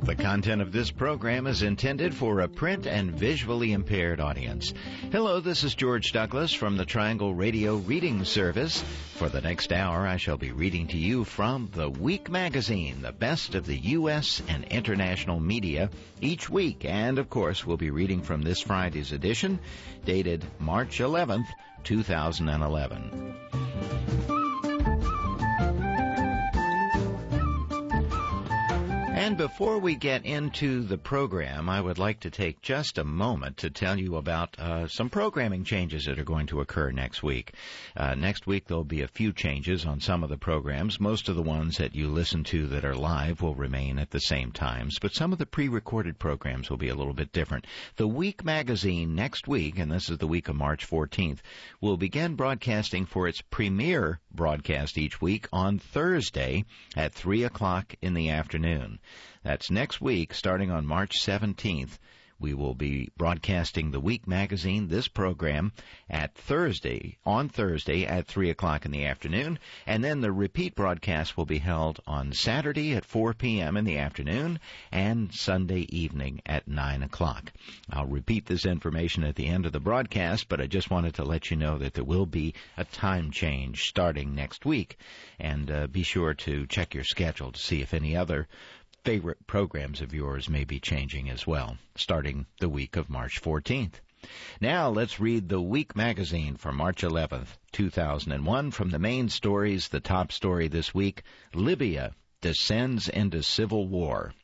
The content of this program is intended for a print and visually impaired audience. Hello, this is George Douglas from the Triangle Radio Reading Service. For the next hour, I shall be reading to you from The Week magazine, the best of the U.S. and international media each week. And, of course, we'll be reading from this Friday's edition, dated March 11th, 2011. And before we get into the program, I would like to take just a moment to tell you about some programming changes that are going to occur next week. Next week there'll be a few changes on some of the programs. Most of the ones that you listen to that are live will remain at the same times, but some of the pre-recorded programs will be a little bit different. The Week magazine next week, and this is the week of March 14th, will begin broadcasting for its premiere broadcast each week on Thursday at 3 o'clock in the afternoon. That's next week, starting on March 17th. We will be broadcasting the Week magazine, this program, on Thursday at 3 o'clock in the afternoon, and then the repeat broadcast will be held on Saturday at 4 p.m. in the afternoon and Sunday evening at 9 o'clock. I'll repeat this information at the end of the broadcast, but I just wanted to let you know that there will be a time change starting next week, and be sure to check your schedule to see if any other favorite programs of yours may be changing as well, starting the week of March 14th. Now let's read the Week magazine for March 11th, 2001. From the main stories, the top story this week, Libya descends into civil war.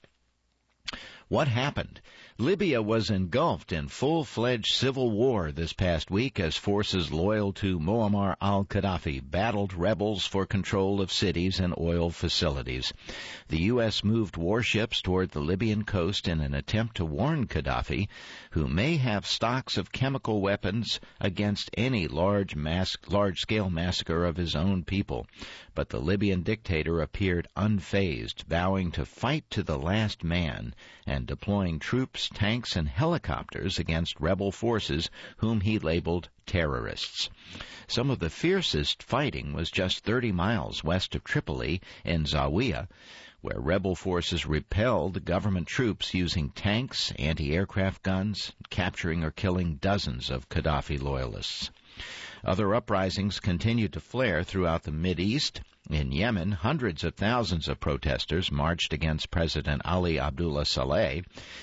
What happened? Libya was engulfed in full-fledged civil war this past week as forces loyal to Muammar al-Gaddafi battled rebels for control of cities and oil facilities. The U.S. moved warships toward the Libyan coast in an attempt to warn Gaddafi, who may have stocks of chemical weapons against any large-scale massacre of his own people. But the Libyan dictator appeared unfazed, vowing to fight to the last man and deploying troops, tanks, and helicopters against rebel forces whom he labeled terrorists. Some of the fiercest fighting was just 30 miles west of Tripoli in Zawiya, where rebel forces repelled government troops using tanks, anti-aircraft guns, capturing or killing dozens of Gaddafi loyalists. Other uprisings continued to flare throughout the Mideast. In Yemen, hundreds of thousands of protesters marched against President Ali Abdullah Saleh.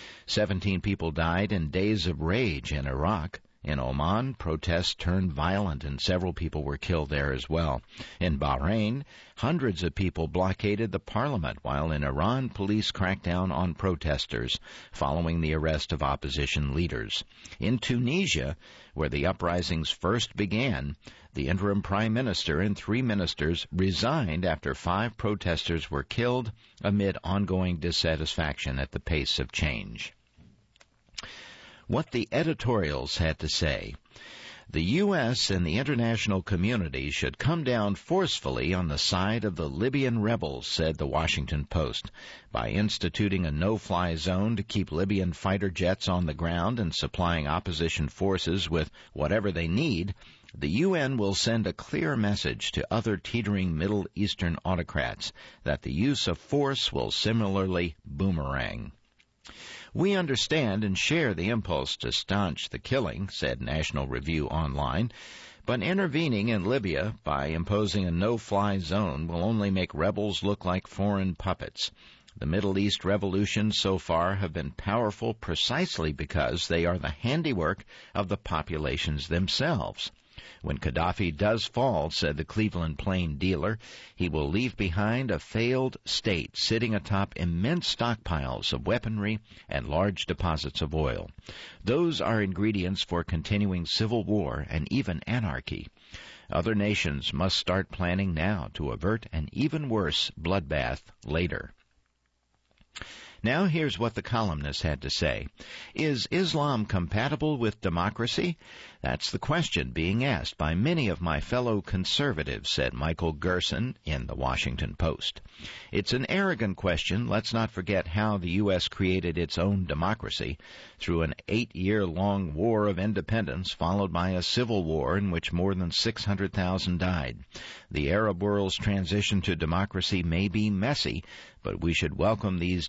17 people died in days of rage in Iraq. In Oman, protests turned violent and several people were killed there as well. In Bahrain, hundreds of people blockaded the parliament, while in Iran, police cracked down on protesters following the arrest of opposition leaders. In Tunisia, where the uprisings first began, the interim prime minister and 3 ministers resigned after 5 protesters were killed amid ongoing dissatisfaction at the pace of change. What the editorials had to say. The U.S. and the international community should come down forcefully on the side of the Libyan rebels, said the Washington Post. By instituting a no-fly zone to keep Libyan fighter jets on the ground and supplying opposition forces with whatever they need, the UN will send a clear message to other teetering Middle Eastern autocrats that the use of force will similarly boomerang. We understand and share the impulse to staunch the killing, said National Review Online, but intervening in Libya by imposing a no-fly zone will only make rebels look like foreign puppets. The Middle East revolutions so far have been powerful precisely because they are the handiwork of the populations themselves. When Gaddafi does fall, said the Cleveland Plain dealer, he will leave behind a failed state sitting atop immense stockpiles of weaponry and large deposits of oil. Those are ingredients for continuing civil war and even anarchy. Other nations must start planning now to avert an even worse bloodbath later. Now here's what the columnist had to say. Is Islam compatible with democracy? That's the question being asked by many of my fellow conservatives, said Michael Gerson in the Washington Post. It's an arrogant question. Let's not forget how the U.S. created its own democracy through an 8-year-long war of independence followed by a civil war in which more than 600,000 died. The Arab world's transition to democracy may be messy, but we should welcome these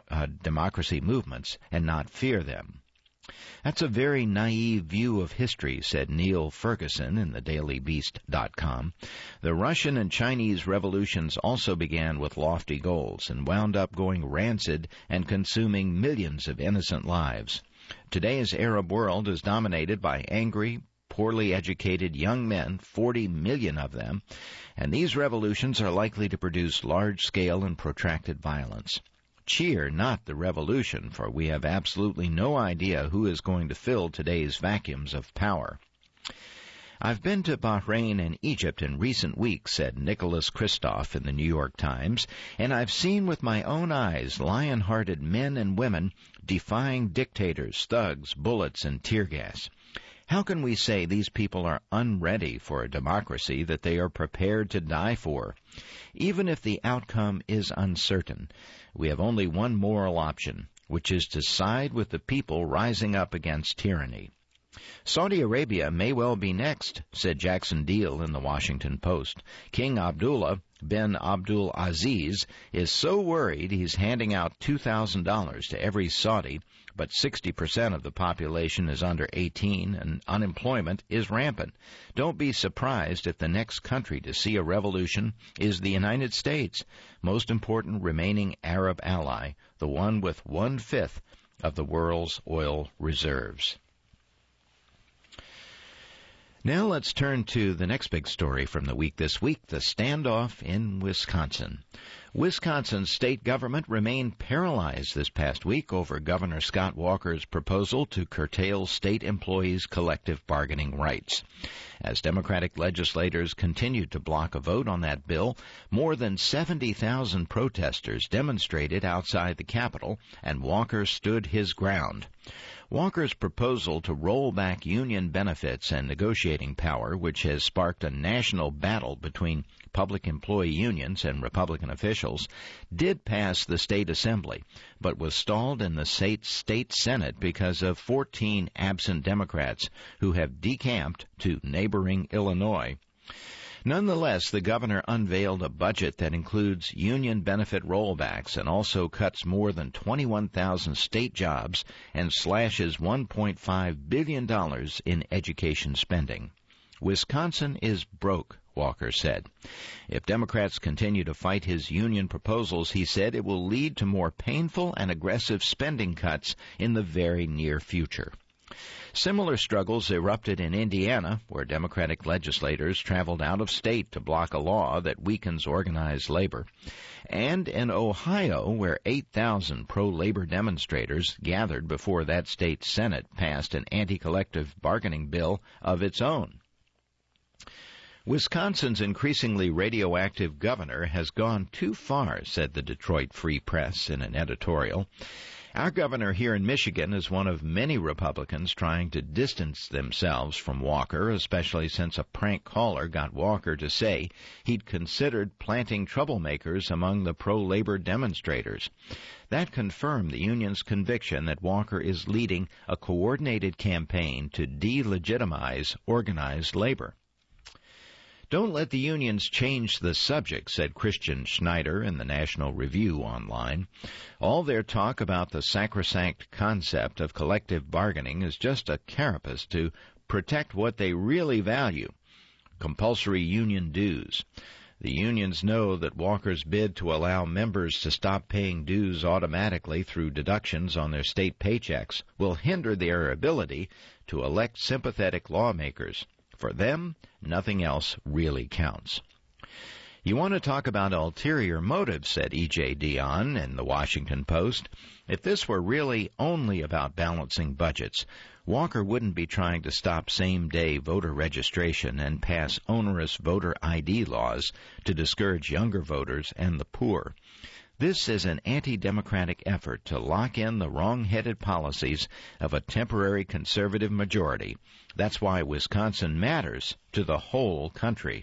democracy movements and not fear them. That's a very naive view of history, said Neil Ferguson in thedailybeast.com. The Russian and Chinese revolutions also began with lofty goals and wound up going rancid and consuming millions of innocent lives. Today's Arab world is dominated by angry, poorly educated young men, 40 million of them, and these revolutions are likely to produce large-scale and protracted violence. Cheer not the revolution, for we have absolutely no idea who is going to fill today's vacuums of power. I've been to Bahrain and Egypt in recent weeks, said Nicholas Kristof in the New York Times, and I've seen with my own eyes lion-hearted men and women defying dictators, thugs, bullets, and tear gas. How can we say these people are unready for a democracy that they are prepared to die for? Even if the outcome is uncertain, we have only one moral option, which is to side with the people rising up against tyranny. Saudi Arabia may well be next, said Jackson Deal in the Washington Post. King Abdullah bin Abdul Aziz is so worried he's handing out $2,000 to every Saudi, but 60% of the population is under 18 and unemployment is rampant. Don't be surprised if the next country to see a revolution is the United States, most important remaining Arab ally, the one with 1/5 of the world's oil reserves. Now let's turn to the next big story from the week this week, the standoff in Wisconsin. Wisconsin's state government remained paralyzed this past week over Governor Scott Walker's proposal to curtail state employees' collective bargaining rights. As Democratic legislators continued to block a vote on that bill, more than 70,000 protesters demonstrated outside the Capitol, and Walker stood his ground. Walker's proposal to roll back union benefits and negotiating power, which has sparked a national battle between public employee unions and Republican officials, did pass the state assembly, but was stalled in the state Senate because of 14 absent Democrats who have decamped to neighboring Illinois. Nonetheless, the governor unveiled a budget that includes union benefit rollbacks and also cuts more than 21,000 state jobs and slashes $1.5 billion in education spending. Wisconsin is broke, Walker said. If Democrats continue to fight his union proposals, he said, it will lead to more painful and aggressive spending cuts in the very near future. Similar struggles erupted in Indiana, where Democratic legislators traveled out of state to block a law that weakens organized labor, and in Ohio, where 8,000 pro-labor demonstrators gathered before that state's Senate passed an anti-collective bargaining bill of its own. Wisconsin's increasingly radioactive governor has gone too far, said the Detroit Free Press in an editorial. Our governor here in Michigan is one of many Republicans trying to distance themselves from Walker, especially since a prank caller got Walker to say he'd considered planting troublemakers among the pro-labor demonstrators. That confirmed the union's conviction that Walker is leading a coordinated campaign to delegitimize organized labor. Don't let the unions change the subject, said Christian Schneider in the National Review online. All their talk about the sacrosanct concept of collective bargaining is just a carapace to protect what they really value, compulsory union dues. The unions know that Walker's bid to allow members to stop paying dues automatically through deductions on their state paychecks will hinder their ability to elect sympathetic lawmakers. For them, nothing else really counts. You want to talk about ulterior motives, said E.J. Dionne in the Washington Post. If this were really only about balancing budgets, Walker wouldn't be trying to stop same-day voter registration and pass onerous voter ID laws to discourage younger voters and the poor. This is an anti-democratic effort to lock in the wrong-headed policies of a temporary conservative majority. That's why Wisconsin matters to the whole country.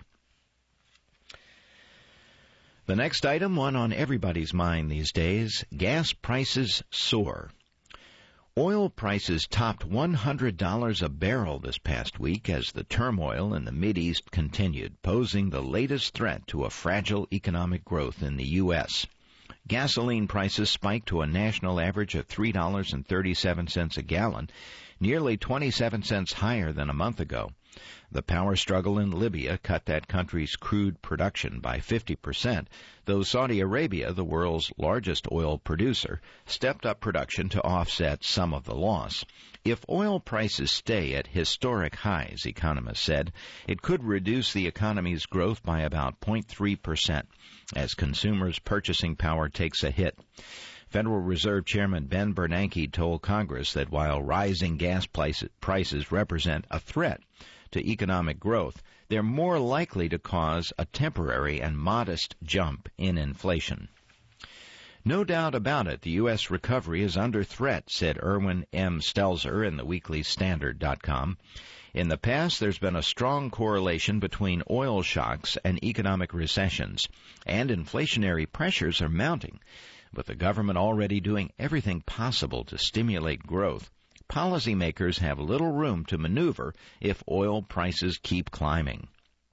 The next item, one on everybody's mind these days, gas prices soar. Oil prices topped $100 a barrel this past week as the turmoil in the Mideast continued, posing the latest threat to a fragile economic growth in the U.S. Gasoline prices spiked to a national average of $3.37 a gallon, nearly 27 cents higher than a month ago. The power struggle in Libya cut that country's crude production by 50%, though Saudi Arabia, the world's largest oil producer, stepped up production to offset some of the loss. If oil prices stay at historic highs, economists said, it could reduce the economy's growth by about 0.3% as consumers' purchasing power takes a hit. Federal Reserve Chairman Ben Bernanke told Congress that while rising gas prices represent a threat to economic growth, they're more likely to cause a temporary and modest jump in inflation. No doubt about it, the U.S. recovery is under threat, said Erwin M. Stelzer in the weekly Standard.com. In the past, there's been a strong correlation between oil shocks and economic recessions, and inflationary pressures are mounting. With the government already doing everything possible to stimulate growth, policymakers have little room to maneuver if oil prices keep climbing.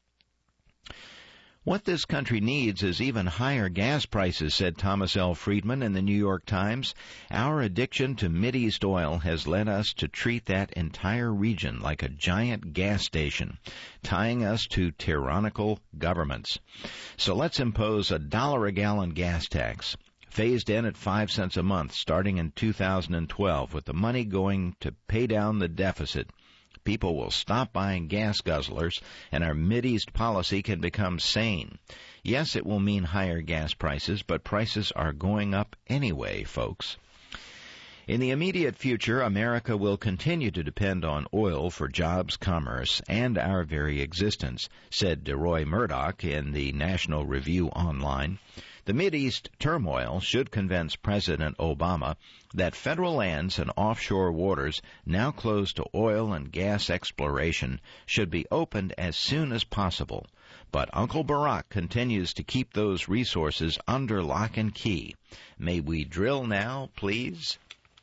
What this country needs is even higher gas prices, said Thomas L. Friedman in the New York Times. Our addiction to Mideast oil has led us to treat that entire region like a giant gas station, tying us to tyrannical governments. So let's impose $1 a gallon gas tax, phased in at 5 cents a month starting in 2012, with the money going to pay down the deficit. People will stop buying gas guzzlers, and our Mideast policy can become sane. Yes, it will mean higher gas prices, but prices are going up anyway, folks. In the immediate future, America will continue to depend on oil for jobs, commerce, and our very existence, said DeRoy Murdoch in the National Review Online. The Mideast turmoil should convince President Obama that federal lands and offshore waters now closed to oil and gas exploration should be opened as soon as possible. But Uncle Barack continues to keep those resources under lock and key. May we drill now, please?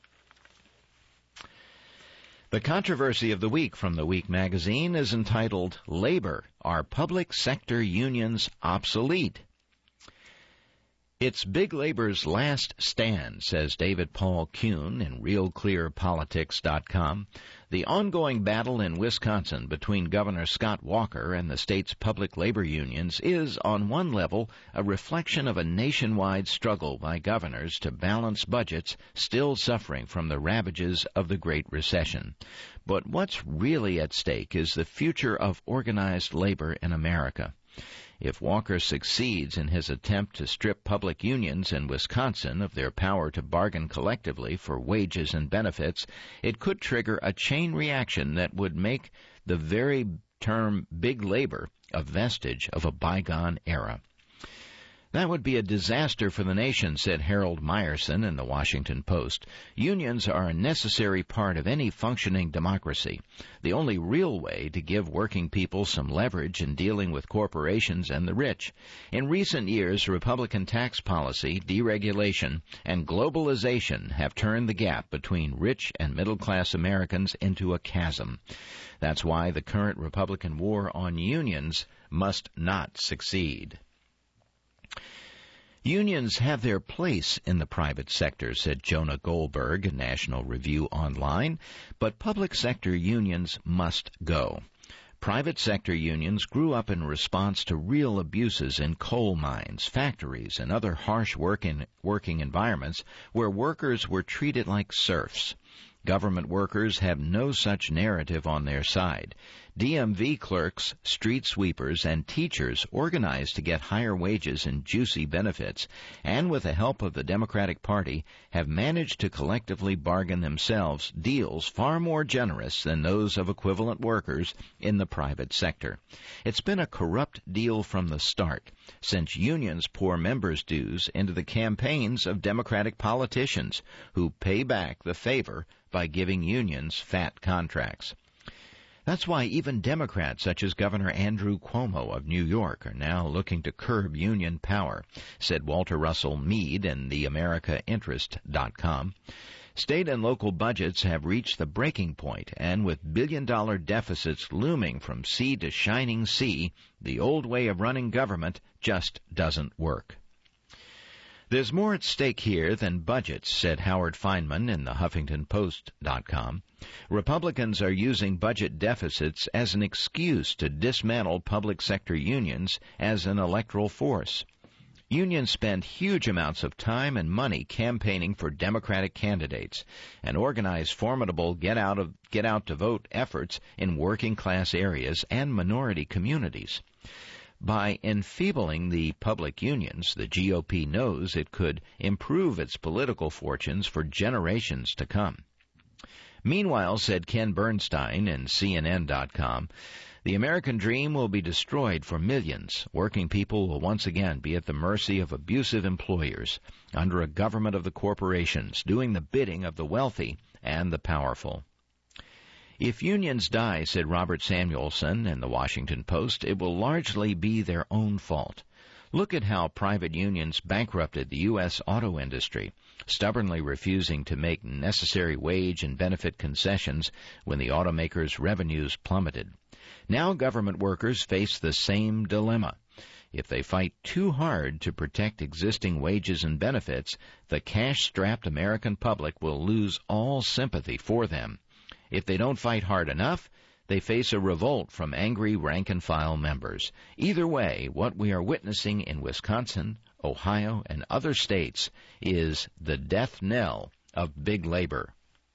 The controversy of the week from the Week magazine is entitled, Labor, Are Public Sector Unions Obsolete? It's big labor's last stand, says David Paul Kuhn in RealClearPolitics.com. The ongoing battle in Wisconsin between Governor Scott Walker and the state's public labor unions is, on one level, a reflection of a nationwide struggle by governors to balance budgets still suffering from the ravages of the Great Recession. But what's really at stake is the future of organized labor in America. If Walker succeeds in his attempt to strip public unions in Wisconsin of their power to bargain collectively for wages and benefits, it could trigger a chain reaction that would make the very term big labor a vestige of a bygone era. That would be a disaster for the nation, said Harold Meyerson in the Washington Post. Unions are a necessary part of any functioning democracy, the only real way to give working people some leverage in dealing with corporations and the rich. In recent years, Republican tax policy, deregulation, and globalization have turned the gap between rich and middle-class Americans into a chasm. That's why the current Republican war on unions must not succeed. Unions have their place in the private sector, said Jonah Goldberg in National Review Online, but public sector unions must go. Private sector unions grew up in response to real abuses in coal mines, factories, and other harsh working environments where workers were treated like serfs. Government workers have no such narrative on their side. DMV clerks, street sweepers, and teachers organized to get higher wages and juicy benefits, and with the help of the Democratic Party, have managed to collectively bargain themselves deals far more generous than those of equivalent workers in the private sector. It's been a corrupt deal from the start, since unions pour members' dues into the campaigns of Democratic politicians who pay back the favor by giving unions fat contracts. That's why even Democrats such as Governor Andrew Cuomo of New York are now looking to curb union power, said Walter Russell Mead in theamericainterest.com. State and local budgets have reached the breaking point, and with billion-dollar deficits looming from sea to shining sea, the old way of running government just doesn't work. There's more at stake here than budgets, said Howard Feynman in the HuffingtonPost.com. Republicans are using budget deficits as an excuse to dismantle public sector unions as an electoral force. Unions spend huge amounts of time and money campaigning for Democratic candidates and organize formidable get-out-to-vote efforts in working-class areas and minority communities. By enfeebling the public unions, the GOP knows it could improve its political fortunes for generations to come. Meanwhile, said Ken Bernstein in CNN.com, the American dream will be destroyed for millions. Working people will once again be at the mercy of abusive employers, under a government of the corporations, doing the bidding of the wealthy and the powerful. If unions die, said Robert Samuelson in the Washington Post, it will largely be their own fault. Look at how private unions bankrupted the U.S. auto industry, stubbornly refusing to make necessary wage and benefit concessions when the automakers' revenues plummeted. Now government workers face the same dilemma. If they fight too hard to protect existing wages and benefits, the cash-strapped American public will lose all sympathy for them. If they don't fight hard enough, they face a revolt from angry rank-and-file members. Either way, what we are witnessing in Wisconsin, Ohio, and other states is the death knell of big labor.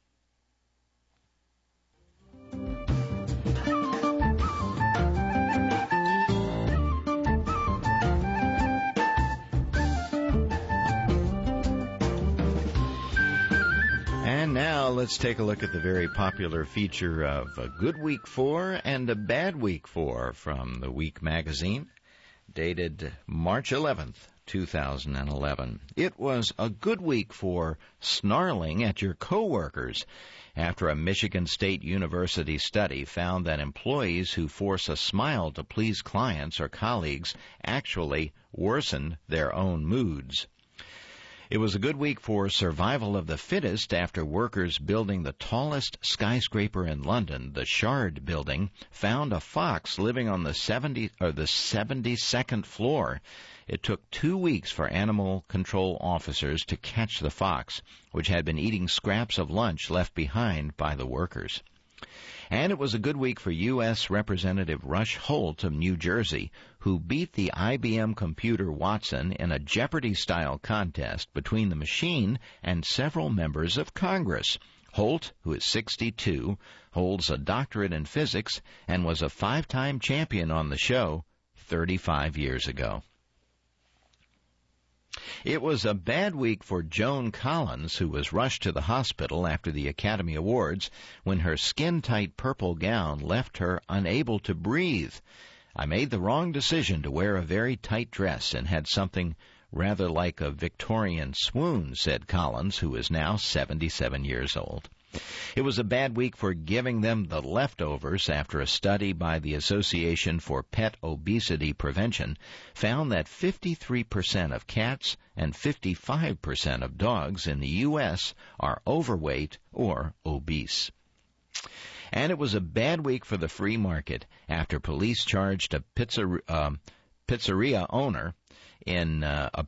And now let's take a look at the very popular feature of a good week 4 and a bad week 4 from the Week magazine, dated March 11th, 2011. It was a good week for snarling at your coworkers after a Michigan State University study found that employees who force a smile to please clients or colleagues actually worsen their own moods. It was a good week for survival of the fittest after workers building the tallest skyscraper in London, the Shard building, found a fox living on the 72nd floor. It took 2 weeks for animal control officers to catch the fox, which had been eating scraps of lunch left behind by the workers. And it was a good week for U.S. Representative Rush Holt of New Jersey, who beat the IBM computer Watson in a Jeopardy-style contest between the machine and several members of Congress. Holt, who is 62, holds a doctorate in physics and was a 5-time champion on the show 35 years ago. It was a bad week for Joan Collins, who was rushed to the hospital after the Academy Awards when her skin-tight purple gown left her unable to breathe. I made the wrong decision to wear a very tight dress and had something rather like a Victorian swoon, said Collins, who is now 77 years old. It was a bad week for giving them the leftovers after a study by the Association for Pet Obesity Prevention found that 53% of cats and 55% of dogs in the U.S. are overweight or obese. And it was a bad week for the free market after police charged a pizzeria owner in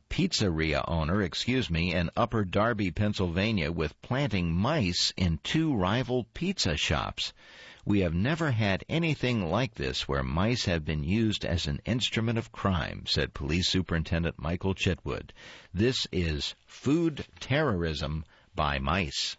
Upper Darby, Pennsylvania, with planting mice in 2 rival pizza shops. We have never had anything like this where mice have been used as an instrument of crime, said Police Superintendent Michael Chitwood. This is food terrorism by mice.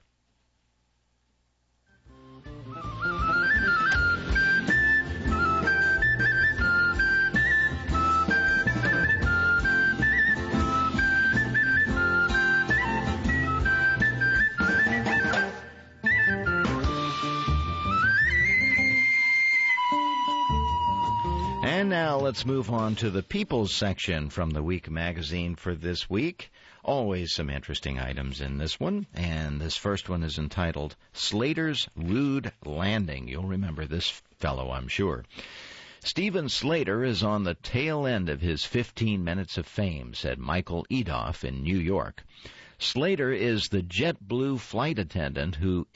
And now let's move on to the People's section from the Week magazine for this week. Always some interesting items in this one. And this first one is entitled, Slater's Rude Landing. You'll remember this fellow, I'm sure. Steven Slater is on the tail end of his 15 minutes of fame, said Michael Edoff in New York. Slater is the JetBlue flight attendant who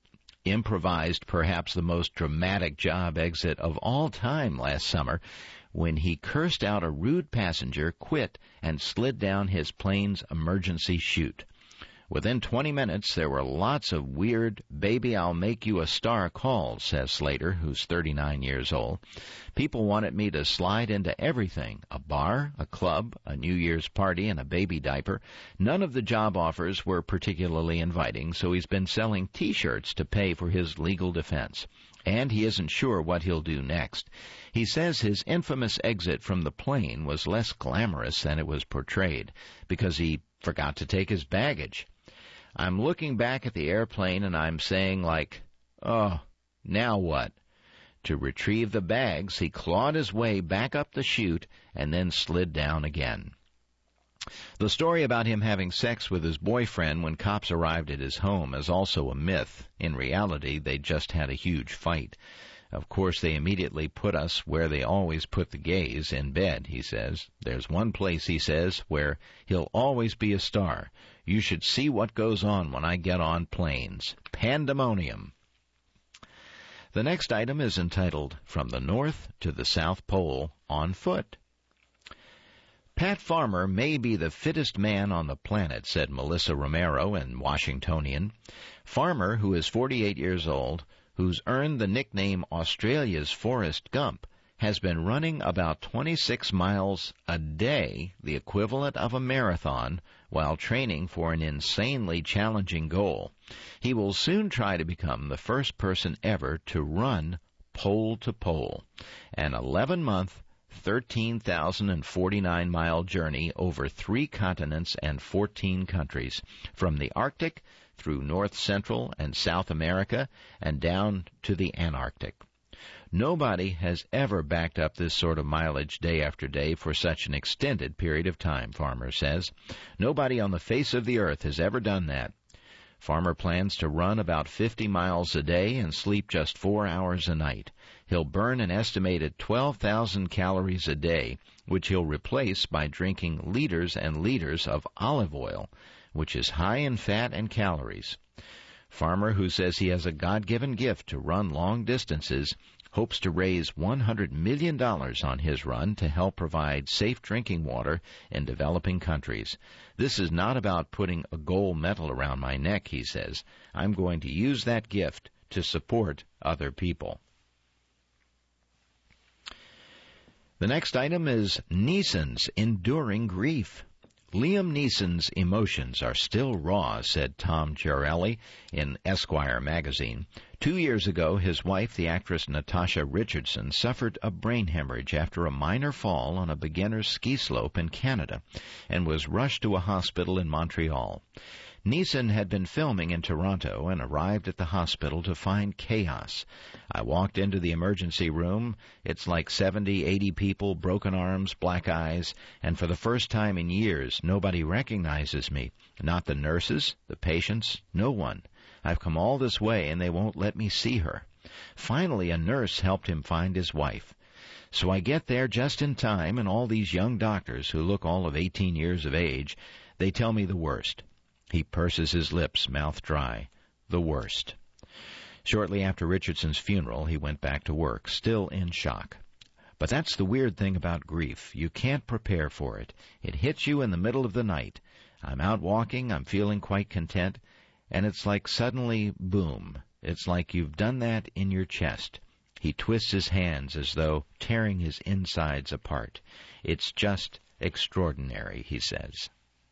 improvised perhaps the most dramatic job exit of all time last summer when he cursed out a rude passenger, quit, and slid down his plane's emergency chute. Within 20 minutes, there were lots of weird, baby, I'll make you a star calls, says Slater, who's 39 years old. People wanted me to slide into everything, a bar, a club, a New Year's party, and a baby diaper. None of the job offers were particularly inviting, so he's been selling T-shirts to pay for his legal defense. And he isn't sure what he'll do next. He says his infamous exit from the plane was less glamorous than it was portrayed, because he forgot to take his baggage. I'm looking back at the airplane and I'm saying, like, oh, now what? To retrieve the bags, he clawed his way back up the chute and then slid down again. The story about him having sex with his boyfriend when cops arrived at his home is also a myth. In reality, they just had a huge fight. Of course, they immediately put us where they always put the gays, in bed, he says. There's one place, he says, where he'll always be a star. You should see what goes on when I get on planes. Pandemonium. The next item is entitled, From the North to the South Pole on Foot. Pat Farmer may be the fittest man on the planet, said Melissa Romero in Washingtonian. Farmer, who is 48 years old, who's earned the nickname Australia's Forrest Gump, has been running about 26 miles a day, the equivalent of a marathon, while training for an insanely challenging goal. He will soon try to become the first person ever to run pole to pole, an 11-month, 13,049-mile journey over 3 continents and 14 countries, from the Arctic through North, Central, and South America and down to the Antarctic. Nobody has ever backed up this sort of mileage day after day for such an extended period of time, Farmer says. Nobody on the face of the earth has ever done that. Farmer plans to run about 50 miles a day and sleep just 4 hours a night. He'll burn an estimated 12,000 calories a day, which he'll replace by drinking liters and liters of olive oil, which is high in fat and calories. Farmer, who says he has a God-given gift to run long distances, hopes to raise $100 million on his run to help provide safe drinking water in developing countries. This is not about putting a gold medal around my neck, he says. I'm going to use that gift to support other people. The next item is Neeson's enduring grief. Liam Neeson's emotions are still raw, said Tom Chiarelli in Esquire magazine. 2 years ago, his wife, the actress Natasha Richardson, suffered a brain hemorrhage after a minor fall on a beginner's ski slope in Canada and was rushed to a hospital in Montreal. Neeson had been filming in Toronto and arrived at the hospital to find chaos. I walked into the emergency room. It's like 70, 80 people, broken arms, black eyes, and for the first time in years, nobody recognizes me. Not the nurses, the patients, no one. I've come all this way and they won't let me see her. Finally, a nurse helped him find his wife. So I get there just in time, and all these young doctors who look all of 18 years of age, they tell me the worst. He purses his lips, mouth dry. The worst. Shortly after Richardson's funeral, he went back to work, still in shock. But that's the weird thing about grief. You can't prepare for it. It hits you in the middle of the night. I'm out walking, I'm feeling quite content, and it's like suddenly, boom. It's like you've done that in your chest. He twists his hands as though tearing his insides apart. It's just extraordinary, he says.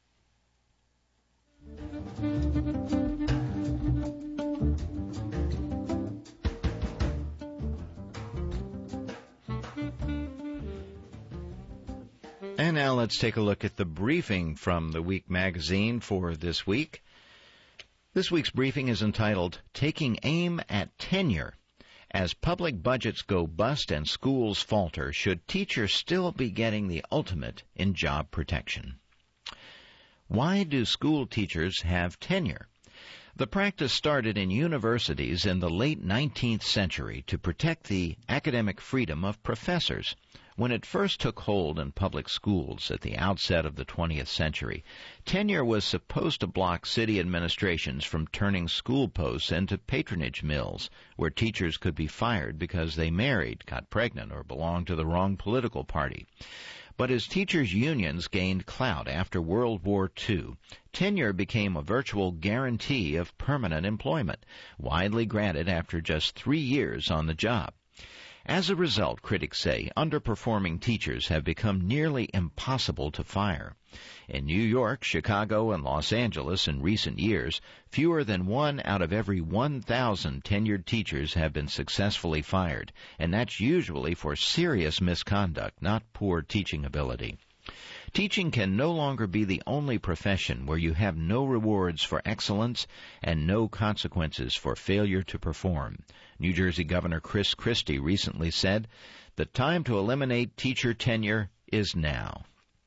And now let's take a look at the briefing from the Week magazine for this week. This week's briefing is entitled, Taking Aim at Tenure. As public budgets go bust and schools falter, should teachers still be getting the ultimate in job protection? Why do school teachers have tenure? The practice started in universities in the late 19th century to protect the academic freedom of professors. When it first took hold in public schools at the outset of the 20th century, tenure was supposed to block city administrations from turning school posts into patronage mills, where teachers could be fired because they married, got pregnant, or belonged to the wrong political party. But as teachers' unions gained clout after World War II, tenure became a virtual guarantee of permanent employment, widely granted after just 3 years on the job. As a result, critics say, underperforming teachers have become nearly impossible to fire. In New York, Chicago, and Los Angeles in recent years, fewer than 1 out of every 1,000 tenured teachers have been successfully fired, and that's usually for serious misconduct, not poor teaching ability. Teaching can no longer be the only profession where you have no rewards for excellence and no consequences for failure to perform. New Jersey Governor Chris Christie recently said, "The time to eliminate teacher tenure is now."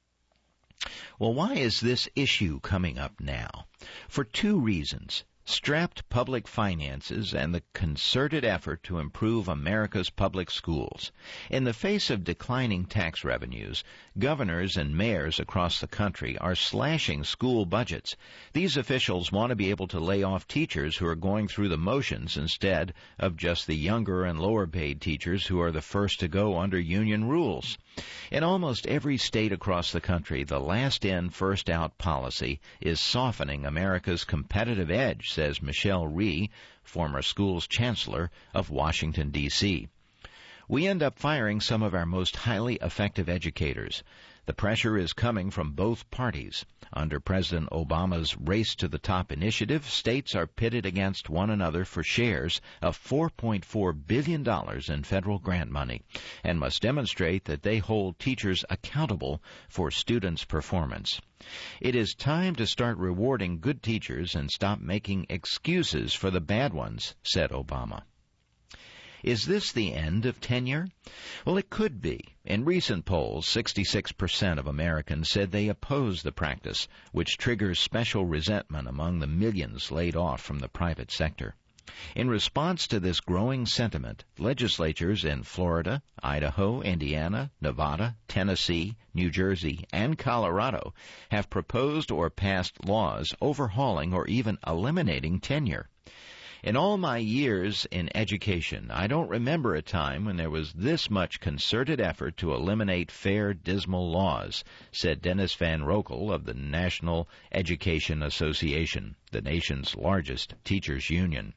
Well, why is this issue coming up now? For 2 reasons: strapped public finances and the concerted effort to improve America's public schools. In the face of declining tax revenues, governors and mayors across the country are slashing school budgets. These officials want to be able to lay off teachers who are going through the motions instead of just the younger and lower-paid teachers who are the first to go under union rules. In almost every state across the country, the last-in, first-out policy is softening America's competitive edge, says Michelle Rhee, former schools chancellor of Washington, D.C. We end up firing some of our most highly effective educators. The pressure is coming from both parties. Under President Obama's Race to the Top initiative, states are pitted against one another for shares of $4.4 billion in federal grant money and must demonstrate that they hold teachers accountable for students' performance. It is time to start rewarding good teachers and stop making excuses for the bad ones, said Obama. Is this the end of tenure? Well, it could be. In recent polls, 66% of Americans said they oppose the practice, which triggers special resentment among the millions laid off from the private sector. In response to this growing sentiment, legislatures in Florida, Idaho, Indiana, Nevada, Tennessee, New Jersey, and Colorado have proposed or passed laws overhauling or even eliminating tenure. In all my years in education, I don't remember a time when there was this much concerted effort to eliminate fair, dismal laws, said Dennis Van Rokel of the National Education Association, the nation's largest teachers' union.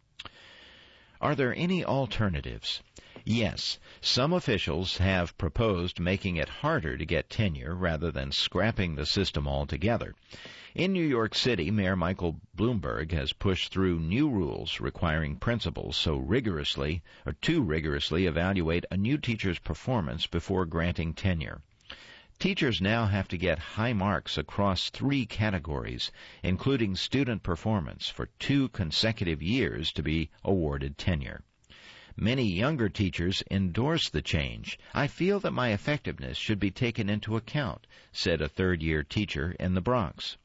Are there any alternatives? Yes, some officials have proposed making it harder to get tenure rather than scrapping the system altogether. In New York City, Mayor Michael Bloomberg has pushed through new rules requiring principals to rigorously evaluate a new teacher's performance before granting tenure. Teachers now have to get high marks across 3 categories, including student performance, for 2 consecutive years to be awarded tenure. Many younger teachers endorse the change. "I feel that my effectiveness should be taken into account," said a 3rd-year teacher in the Bronx.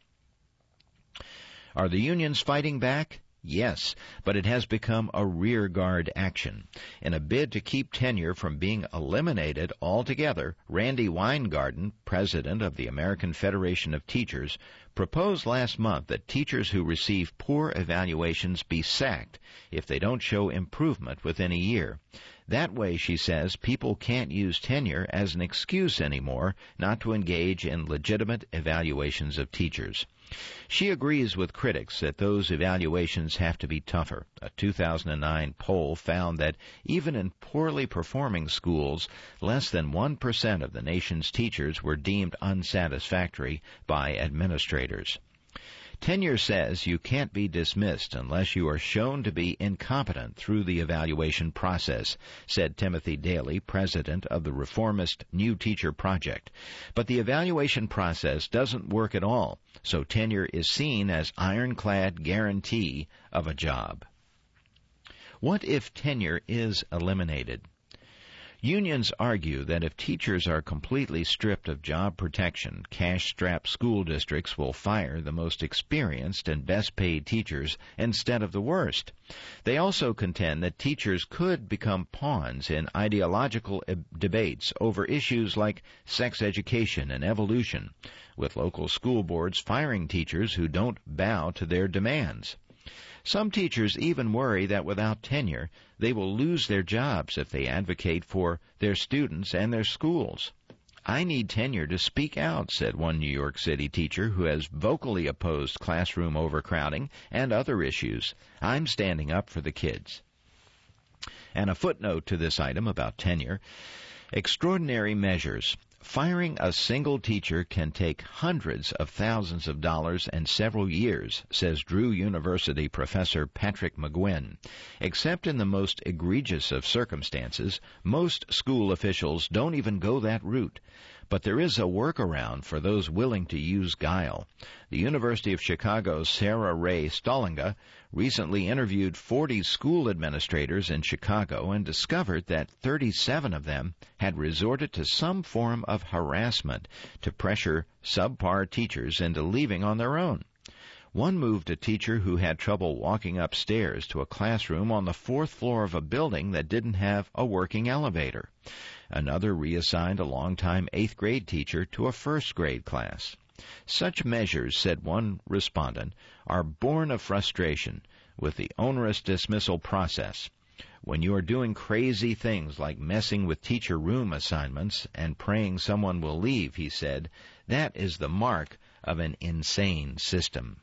Are the unions fighting back? Yes, but it has become a rearguard action. In a bid to keep tenure from being eliminated altogether, Randy Weingarten, president of the American Federation of Teachers, proposed last month that teachers who receive poor evaluations be sacked if they don't show improvement within a year. That way, she says, people can't use tenure as an excuse anymore not to engage in legitimate evaluations of teachers. She agrees with critics that those evaluations have to be tougher. A 2009 poll found that even in poorly performing schools, less than 1% of the nation's teachers were deemed unsatisfactory by administrators. Tenure says you can't be dismissed unless you are shown to be incompetent through the evaluation process, said Timothy Daly, president of the reformist New Teacher Project. But the evaluation process doesn't work at all, so tenure is seen as ironclad guarantee of a job. What if tenure is eliminated? Unions argue that if teachers are completely stripped of job protection, cash-strapped school districts will fire the most experienced and best-paid teachers instead of the worst. They also contend that teachers could become pawns in ideological debates over issues like sex education and evolution, with local school boards firing teachers who don't bow to their demands. Some teachers even worry that without tenure, they will lose their jobs if they advocate for their students and their schools. "I need tenure to speak out," said one New York City teacher who has vocally opposed classroom overcrowding and other issues. "I'm standing up for the kids." And a footnote to this item about tenure: extraordinary measures. Firing a single teacher can take hundreds of thousands of dollars and several years, says Drew University professor Patrick McGuinn. Except in the most egregious of circumstances, most school officials don't even go that route. But there is a workaround for those willing to use guile. The University of Chicago's Sarah Ray Stollinga recently interviewed 40 school administrators in Chicago and discovered that 37 of them had resorted to some form of harassment to pressure subpar teachers into leaving on their own. One moved a teacher who had trouble walking upstairs to a classroom on the 4th floor of a building that didn't have a working elevator. Another reassigned a longtime 8th grade teacher to a 1st grade class. Such measures, said one respondent, are born of frustration with the onerous dismissal process. When you are doing crazy things like messing with teacher room assignments and praying someone will leave, he said, that is the mark of an insane system.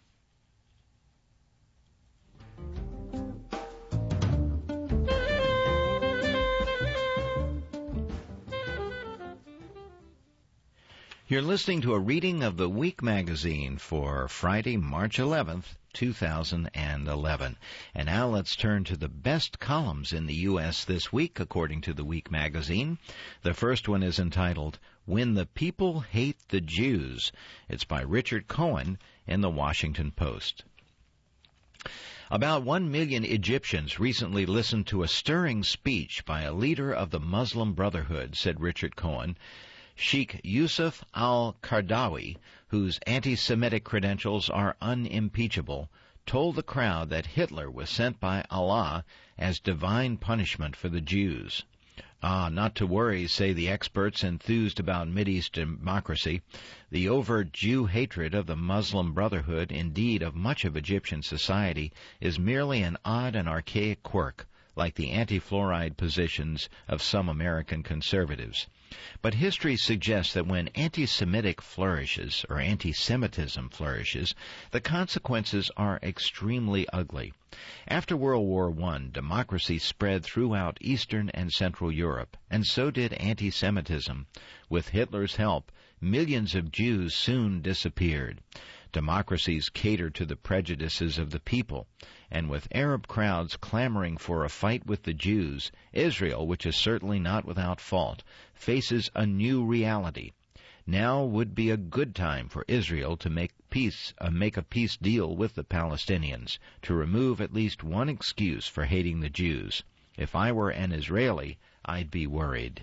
You're listening to a reading of the Week magazine for Friday, March 11th, 2011. And now let's turn to the best columns in the U.S. this week, according to the Week magazine. The first one is entitled, "When the People Hate the Jews." It's by Richard Cohen in the Washington Post. About 1 million Egyptians recently listened to a stirring speech by a leader of the Muslim Brotherhood, said Richard Cohen. Sheikh Yusuf al-Qaradawi, whose anti-Semitic credentials are unimpeachable, told the crowd that Hitler was sent by Allah as divine punishment for the Jews. Not to worry, say the experts enthused about Mideast democracy. The overt Jew hatred of the Muslim Brotherhood, indeed of much of Egyptian society, is merely an odd and archaic quirk, like the anti-fluoride positions of some American conservatives. But history suggests that when anti-Semitic flourishes, or anti-Semitism flourishes, the consequences are extremely ugly. After World War I, democracy spread throughout Eastern and Central Europe, and so did anti-Semitism. With Hitler's help, millions of Jews soon disappeared. Democracies cater to the prejudices of the people, and with Arab crowds clamoring for a fight with the Jews, Israel, which is certainly not without fault, faces a new reality. Now would be a good time for Israel to make a peace deal with the Palestinians, to remove at least one excuse for hating the Jews. If I were an Israeli, I'd be worried.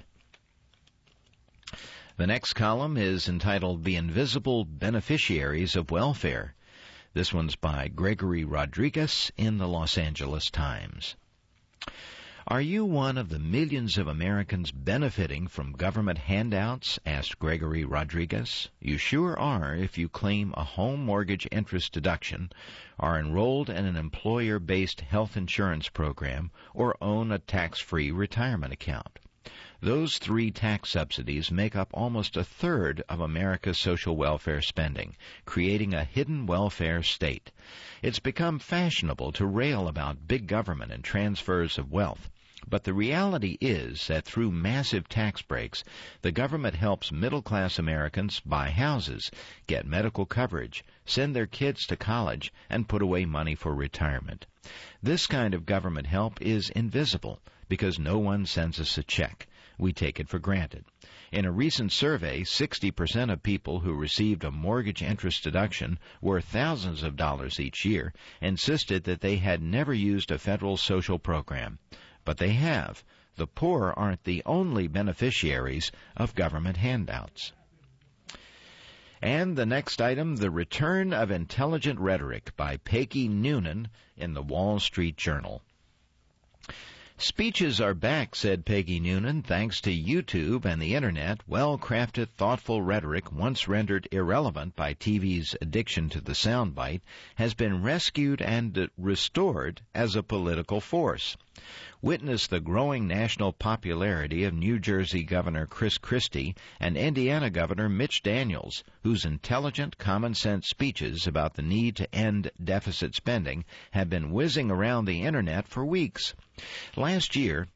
The next column is entitled The Invisible Beneficiaries of Welfare. This one's by Gregory Rodriguez in the Los Angeles Times. Are you one of the millions of Americans benefiting from government handouts? Asked Gregory Rodriguez. You sure are if you claim a home mortgage interest deduction, are enrolled in an employer-based health insurance program, or own a tax-free retirement account. Those 3 tax subsidies make up almost a third of America's social welfare spending, creating a hidden welfare state. It's become fashionable to rail about big government and transfers of wealth. But the reality is that through massive tax breaks, the government helps middle-class Americans buy houses, get medical coverage, send their kids to college, and put away money for retirement. This kind of government help is invisible because no one sends us a check. We take it for granted. In a recent survey, 60% of people who received a mortgage interest deduction worth thousands of dollars each year insisted that they had never used a federal social program. But they have. the poor aren't the only beneficiaries of government handouts. And the next item, The Return of Intelligent Rhetoric by Peggy Noonan in the Wall Street Journal. Speeches are back, said Peggy Noonan, thanks to YouTube and the Internet. Well-crafted, thoughtful rhetoric, once rendered irrelevant by TV's addiction to the soundbite, has been rescued and restored as a political force. Witness the growing national popularity of New Jersey Governor Chris Christie and Indiana Governor Mitch Daniels, whose intelligent, common-sense speeches about the need to end deficit spending have been whizzing around the Internet for weeks. Last year,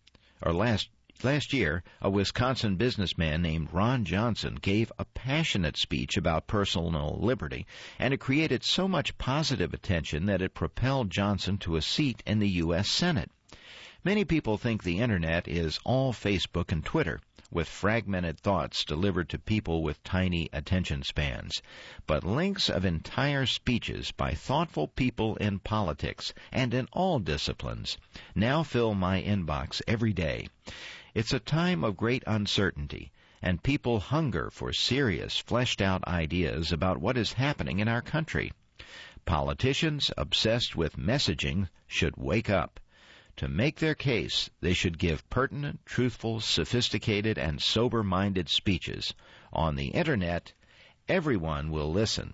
a Wisconsin businessman named Ron Johnson gave a passionate speech about personal liberty, and it created so much positive attention that it propelled Johnson to a seat in the U.S. Senate. Many people think the Internet is all Facebook and Twitter, with fragmented thoughts delivered to people with tiny attention spans. But links of entire speeches by thoughtful people in politics and in all disciplines now fill my inbox every day. It's a time of great uncertainty, and people hunger for serious, fleshed-out ideas about what is happening in our country. Politicians obsessed with messaging should wake up. To make their case, they should give pertinent, truthful, sophisticated, and sober-minded speeches. On the Internet, everyone will listen.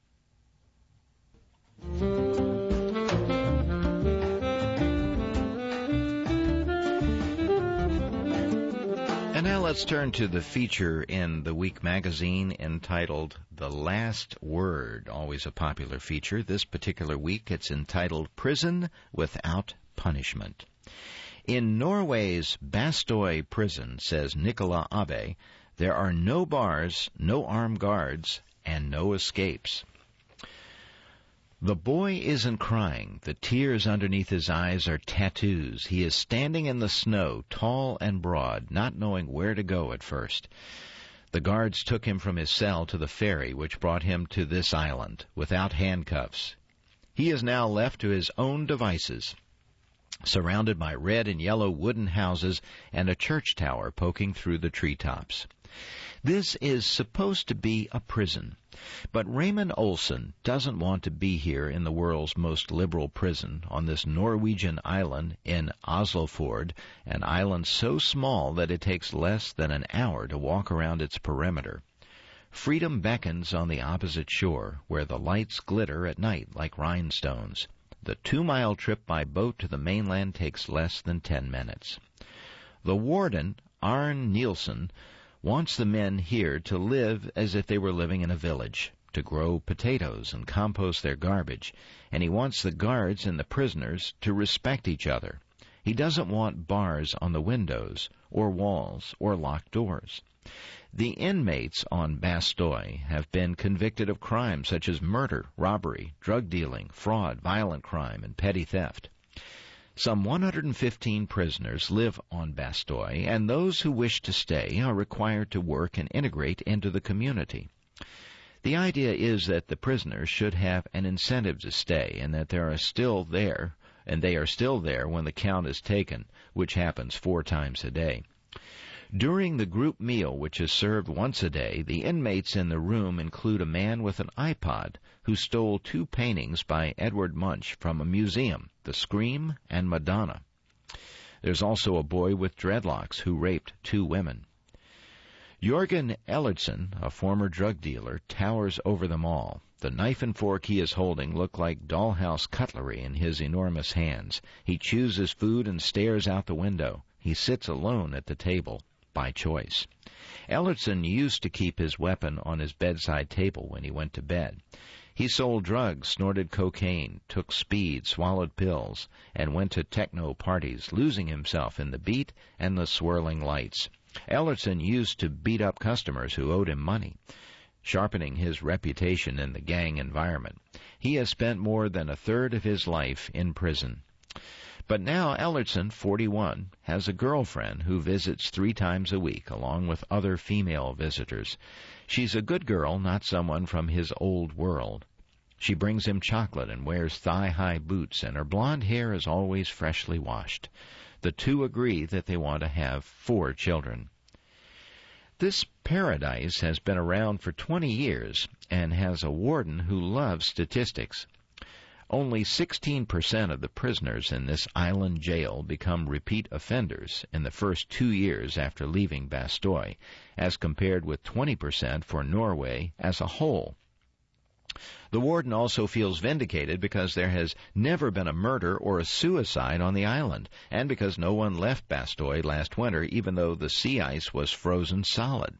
And now let's turn to the feature in the Week magazine entitled The Last Word, always a popular feature. This particular week, it's entitled Prison Without Punishment. In Norway's Bastøy prison, says Nicola Abe, there are no bars, no armed guards, and no escapes. The boy isn't crying. The tears underneath his eyes are tattoos. He is standing in the snow, tall and broad, not knowing where to go at first. The guards took him from his cell to the ferry, which brought him to this island, without handcuffs. He is now left to his own devices, surrounded by red and yellow wooden houses and a church tower poking through the treetops. This is supposed to be a prison, but Raymond Olsen doesn't want to be here in the world's most liberal prison on this Norwegian island in Oslofjord, an island so small that it takes less than an hour to walk around its perimeter. Freedom beckons on the opposite shore, where the lights glitter at night like rhinestones. The 2-mile trip by boat to the mainland takes less than 10 minutes. The warden, Arne Nielsen, wants the men here to live as if they were living in a village, to grow potatoes and compost their garbage, and he wants the guards and the prisoners to respect each other. He doesn't want bars on the windows, or walls, or locked doors. The inmates on Bastøy have been convicted of crimes such as murder, robbery, drug dealing, fraud, violent crime, and petty theft. Some 115 prisoners live on Bastøy, and those who wish to stay are required to work and integrate into the community. The idea is that the prisoners should have an incentive to stay, and that they are still there when the count is taken, which happens 4 times a day. During the group meal, which is served once a day, the inmates in the room include a man with an iPod who stole 2 paintings by Edward Munch from a museum, The Scream and Madonna. There's also a boy with dreadlocks who raped 2 women. Jørgen Ellertsen, a former drug dealer, towers over them all. The knife and fork he is holding look like dollhouse cutlery in his enormous hands. He chews his food and stares out the window. He sits alone at the table, by choice. Ellertsen used to keep his weapon on his bedside table when he went to bed. He sold drugs, snorted cocaine, took speed, swallowed pills, and went to techno parties, losing himself in the beat and the swirling lights. Ellertsen used to beat up customers who owed him money, sharpening his reputation in the gang environment. He has spent more than a third of his life in prison. But now Ellertsen, 41, has a girlfriend who visits 3 times a week, along with other female visitors. She's a good girl, not someone from his old world. She brings him chocolate and wears thigh-high boots, and her blonde hair is always freshly washed. The two agree that they want to have 4 children. This paradise has been around for 20 years and has a warden who loves statistics. Only 16% of the prisoners in this island jail become repeat offenders in the first 2 years after leaving Bastøy, as compared with 20% for Norway as a whole. The warden also feels vindicated because there has never been a murder or a suicide on the island, and because no one left Bastøy last winter even though the sea ice was frozen solid.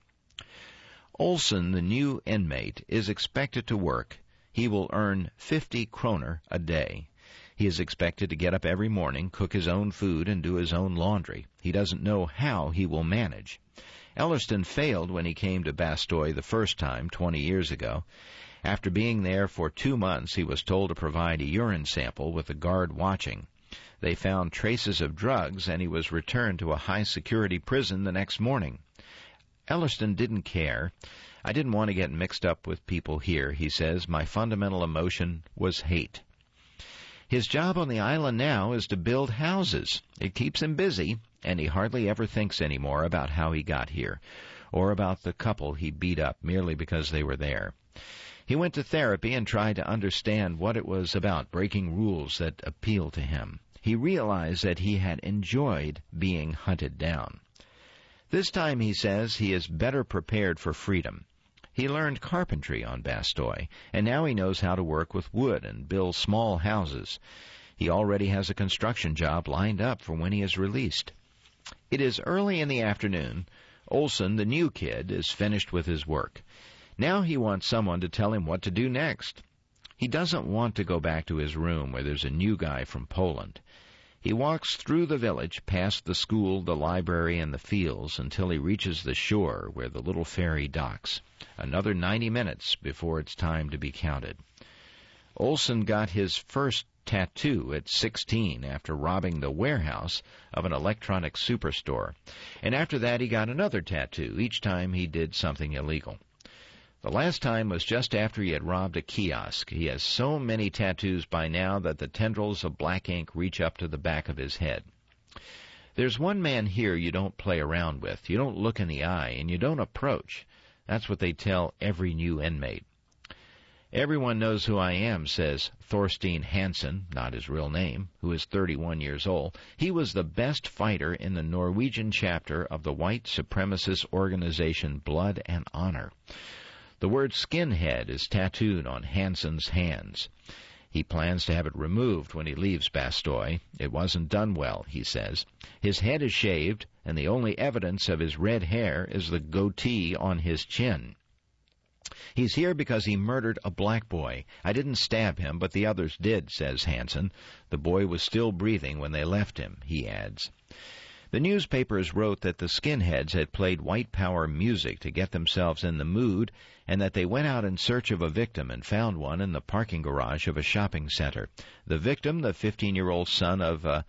Olsen, the new inmate, is expected to work. He will earn 50 kroner a day. He is expected to get up every morning, cook his own food, and do his own laundry. He doesn't know how he will manage. Ellerston failed when he came to Bastøy the first time, 20 years ago. After being there for 2 months, he was told to provide a urine sample with a guard watching. They found traces of drugs, and he was returned to a high-security prison the next morning. Ellerston didn't care. I didn't want to get mixed up with people here, he says. My fundamental emotion was hate. His job on the island now is to build houses. It keeps him busy, and he hardly ever thinks anymore about how he got here, or about the couple he beat up merely because they were there. He went to therapy and tried to understand what it was about breaking rules that appealed to him. He realized that he had enjoyed being hunted down. This time, he says, he is better prepared for freedom. He learned carpentry on Bastøy, and now he knows how to work with wood and build small houses. He already has a construction job lined up for when he is released. It is early in the afternoon. Olsen, the new kid, is finished with his work. Now he wants someone to tell him what to do next. He doesn't want to go back to his room where there's a new guy from Poland. He walks through the village, past the school, the library, and the fields until he reaches the shore where the little ferry docks. Another 90 minutes before it's time to be counted. Olsen got his first tattoo at 16 after robbing the warehouse of an electronic superstore. And after that he got another tattoo, each time he did something illegal. The last time was just after he had robbed a kiosk. He has so many tattoos by now that the tendrils of black ink reach up to the back of his head. There's one man here you don't play around with. You don't look in the eye, and you don't approach. That's what they tell every new inmate. Everyone knows who I am, says Thorstein Hansen, not his real name, who is 31 years old. He was the best fighter in the Norwegian chapter of the white supremacist organization Blood and Honor. The word skinhead is tattooed on Hansen's hands. He plans to have it removed when he leaves Bastøy. It wasn't done well, he says. His head is shaved, and the only evidence of his red hair is the goatee on his chin. He's here because he murdered a black boy. I didn't stab him, but the others did, says Hansen. The boy was still breathing when they left him, he adds. The newspapers wrote that the skinheads had played white power music to get themselves in the mood, and that they went out in search of a victim and found one in the parking garage of a shopping center. The victim, the 15-year-old son of a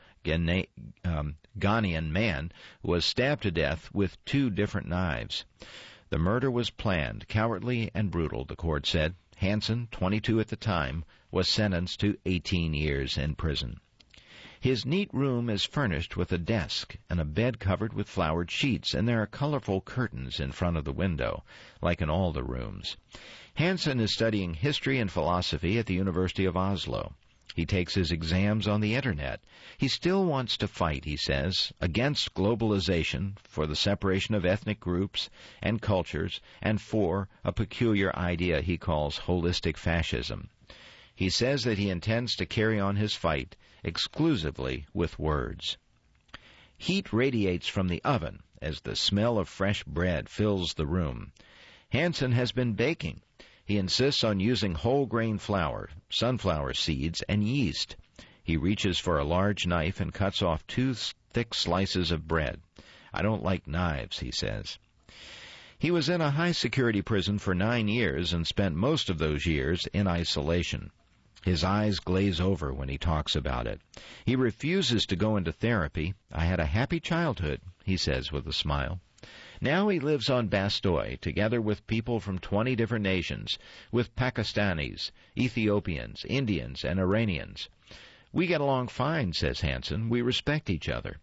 Ghanaian man, was stabbed to death with 2 different knives. The murder was planned, cowardly, and brutal, the court said. Hansen, 22 at the time, was sentenced to 18 years in prison. His neat room is furnished with a desk and a bed covered with flowered sheets, and there are colorful curtains in front of the window, like in all the rooms. Hansen is studying history and philosophy at the University of Oslo. He takes his exams on the Internet. He still wants to fight, he says, against globalization, for the separation of ethnic groups and cultures, and for a peculiar idea he calls holistic fascism. He says that he intends to carry on his fight exclusively with words. Heat radiates from the oven as the smell of fresh bread fills the room. Hansen has been baking. He insists on using whole grain flour, sunflower seeds, and yeast. He reaches for a large knife and cuts off 2 thick slices of bread. I don't like knives, he says. He was in a high-security prison for 9 years and spent most of those years in isolation. His eyes glaze over when he talks about it. He refuses to go into therapy. I had a happy childhood, he says with a smile. Now he lives on Bastøy, together with people from 20 different nations, with Pakistanis, Ethiopians, Indians, and Iranians. We get along fine, says Hansen. We respect each other.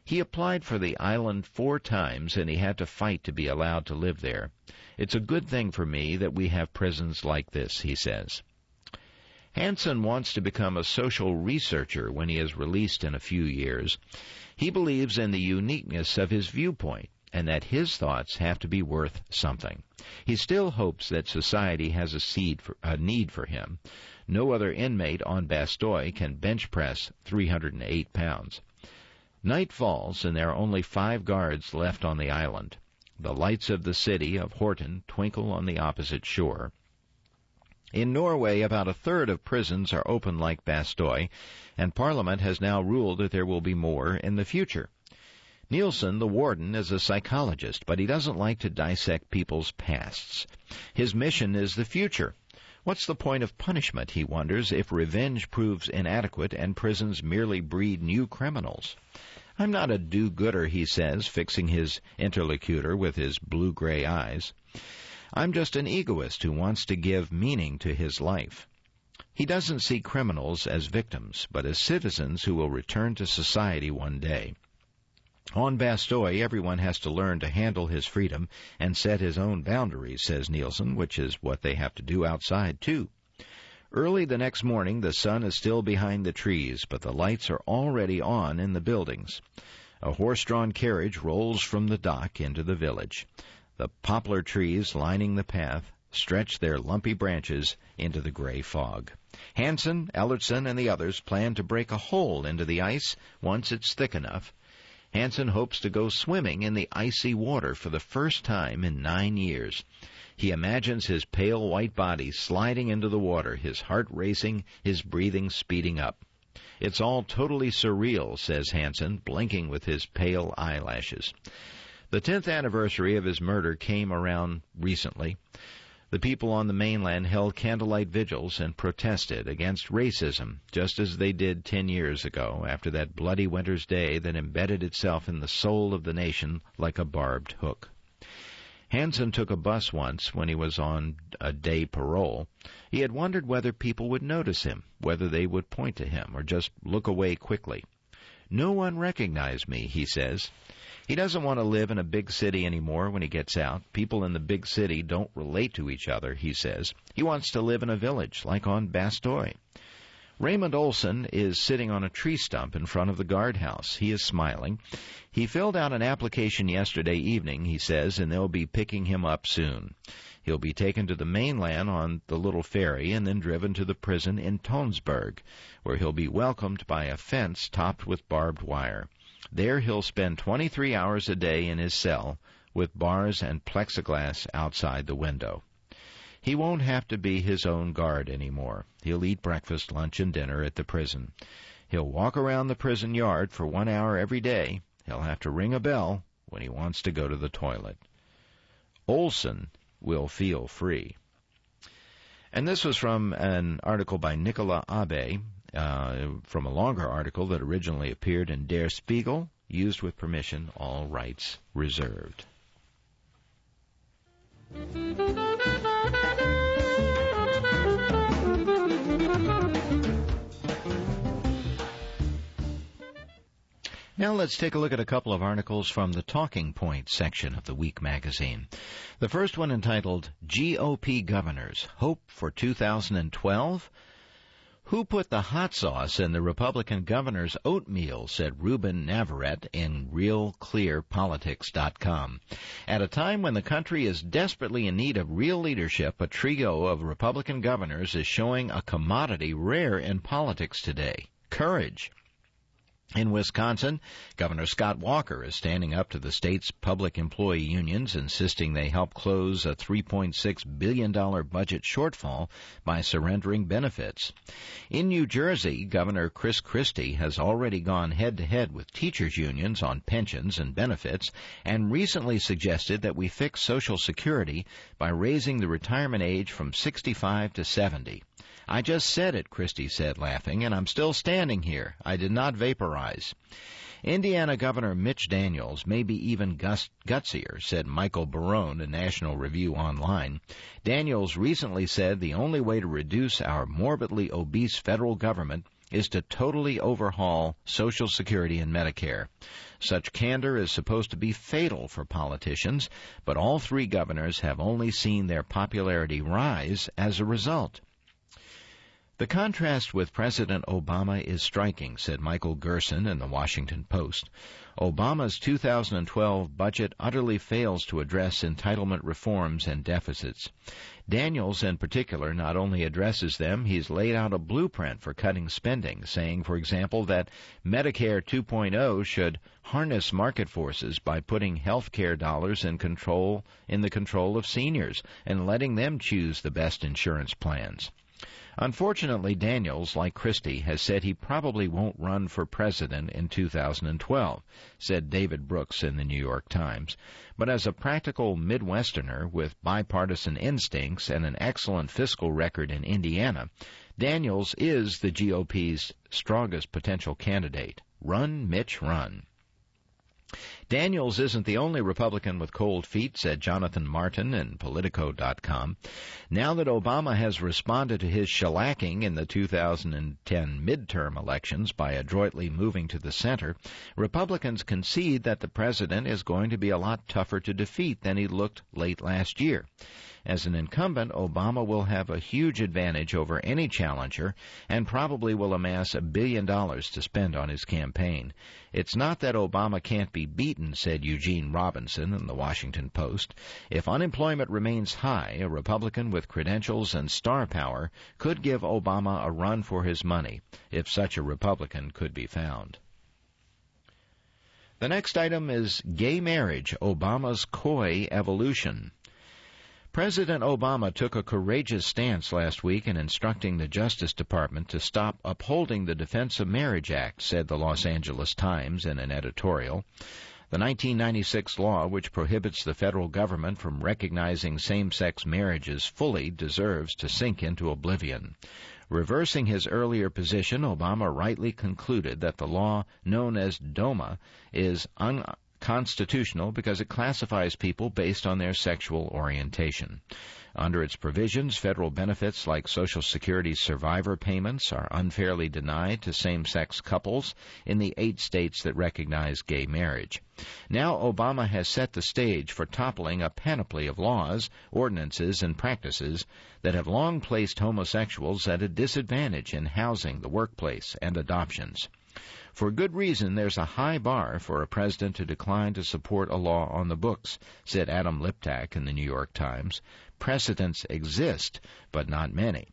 He applied for the island 4 times, and he had to fight to be allowed to live there. It's a good thing for me that we have prisons like this, he says. Hansen wants to become a social researcher when he is released in a few years. He believes in the uniqueness of his viewpoint and that his thoughts have to be worth something. He still hopes that society has a need for him. No other inmate on Bastoy can bench press 308 pounds. Night falls, and there are only 5 guards left on the island. The lights of the city of Horten twinkle on the opposite shore. In Norway, about a third of prisons are open like Bastoy, and Parliament has now ruled that there will be more in the future. Nielsen, the warden, is a psychologist, but he doesn't like to dissect people's pasts. His mission is the future. What's the point of punishment, he wonders, if revenge proves inadequate and prisons merely breed new criminals? I'm not a do-gooder, he says, fixing his interlocutor with his blue-gray eyes. I'm just an egoist who wants to give meaning to his life. He doesn't see criminals as victims, but as citizens who will return to society one day. On Bastoy, everyone has to learn to handle his freedom and set his own boundaries, says Nielsen, which is what they have to do outside, too. Early the next morning, the sun is still behind the trees, but the lights are already on in the buildings. A horse-drawn carriage rolls from the dock into the village. The poplar trees lining the path stretch their lumpy branches into the gray fog. Hansen, Ellertson, and the others plan to break a hole into the ice once it's thick enough. Hansen hopes to go swimming in the icy water for the first time in 9 years. He imagines his pale white body sliding into the water, his heart racing, his breathing speeding up. It's all totally surreal, says Hansen, blinking with his pale eyelashes. The 10th anniversary of his murder came around recently. The people on the mainland held candlelight vigils and protested against racism, just as they did 10 years ago, after that bloody winter's day that embedded itself in the soul of the nation like a barbed hook. Hansen took a bus once when he was on a day parole. He had wondered whether people would notice him, whether they would point to him, or just look away quickly. No one recognized me, he says. He doesn't want to live in a big city anymore when he gets out. People in the big city don't relate to each other, he says. He wants to live in a village, like on Bastoy. Raymond Olson is sitting on a tree stump in front of the guardhouse. He is smiling. He filled out an application yesterday evening, he says, and they'll be picking him up soon. He'll be taken to the mainland on the little ferry and then driven to the prison in Tonsberg, where he'll be welcomed by a fence topped with barbed wire. There he'll spend 23 hours a day in his cell with bars and plexiglass outside the window. He won't have to be his own guard anymore. He'll eat breakfast, lunch, and dinner at the prison. He'll walk around the prison yard for 1 hour every day. He'll have to ring a bell when he wants to go to the toilet. Olson will feel free. And this was from an article by Nicola Abe, from a longer article that originally appeared in Der Spiegel, used with permission, all rights reserved. Now let's take a look at a couple of articles from the Talking Points section of the Week magazine. The first one entitled, GOP Governors, Hope for 2012? Who put the hot sauce in the Republican governor's oatmeal, said Ruben Navarrete in RealClearPolitics.com. At a time when the country is desperately in need of real leadership, a trio of Republican governors is showing a commodity rare in politics today, courage. In Wisconsin, Governor Scott Walker is standing up to the state's public employee unions, insisting they help close a $3.6 billion budget shortfall by surrendering benefits. In New Jersey, Governor Chris Christie has already gone head-to-head with teachers' unions on pensions and benefits and recently suggested that we fix Social Security by raising the retirement age from 65 to 70. I just said it, Christie said, laughing, and I'm still standing here. I did not vaporize. Indiana Governor Mitch Daniels may be even gutsier, said Michael Barone in National Review Online. Daniels recently said the only way to reduce our morbidly obese federal government is to totally overhaul Social Security and Medicare. Such candor is supposed to be fatal for politicians, but all three governors have only seen their popularity rise as a result. The contrast with President Obama is striking, said Michael Gerson in the Washington Post. Obama's 2012 budget utterly fails to address entitlement reforms and deficits. Daniels, in particular, not only addresses them, he's laid out a blueprint for cutting spending, saying, for example, that Medicare 2.0 should harness market forces by putting health care dollars in the control of seniors and letting them choose the best insurance plans. Unfortunately, Daniels, like Christie, has said he probably won't run for president in 2012, said David Brooks in the New York Times. But as a practical Midwesterner with bipartisan instincts and an excellent fiscal record in Indiana, Daniels is the GOP's strongest potential candidate. Run, Mitch, run. Daniels isn't the only Republican with cold feet, said Jonathan Martin in Politico.com. Now that Obama has responded to his shellacking in the 2010 midterm elections by adroitly moving to the center, Republicans concede that the president is going to be a lot tougher to defeat than he looked late last year. As an incumbent, Obama will have a huge advantage over any challenger and probably will amass $1 billion to spend on his campaign. It's not that Obama can't be beaten, said Eugene Robinson in the Washington Post. If unemployment remains high, a Republican with credentials and star power could give Obama a run for his money, if such a Republican could be found. The next item is gay marriage, Obama's coy evolution. President Obama took a courageous stance last week in instructing the Justice Department to stop upholding the Defense of Marriage Act, said the Los Angeles Times in an editorial. The 1996 law, which prohibits the federal government from recognizing same-sex marriages fully, deserves to sink into oblivion. Reversing his earlier position, Obama rightly concluded that the law known as DOMA is unconstitutional because it classifies people based on their sexual orientation. Under its provisions, federal benefits like Social Security survivor payments are unfairly denied to same-sex couples in the 8 states that recognize gay marriage. Now Obama has set the stage for toppling a panoply of laws, ordinances, and practices that have long placed homosexuals at a disadvantage in housing, the workplace, and adoptions. For good reason, there's a high bar for a president to decline to support a law on the books, said Adam Liptak in the New York Times. Precedents exist, but not many.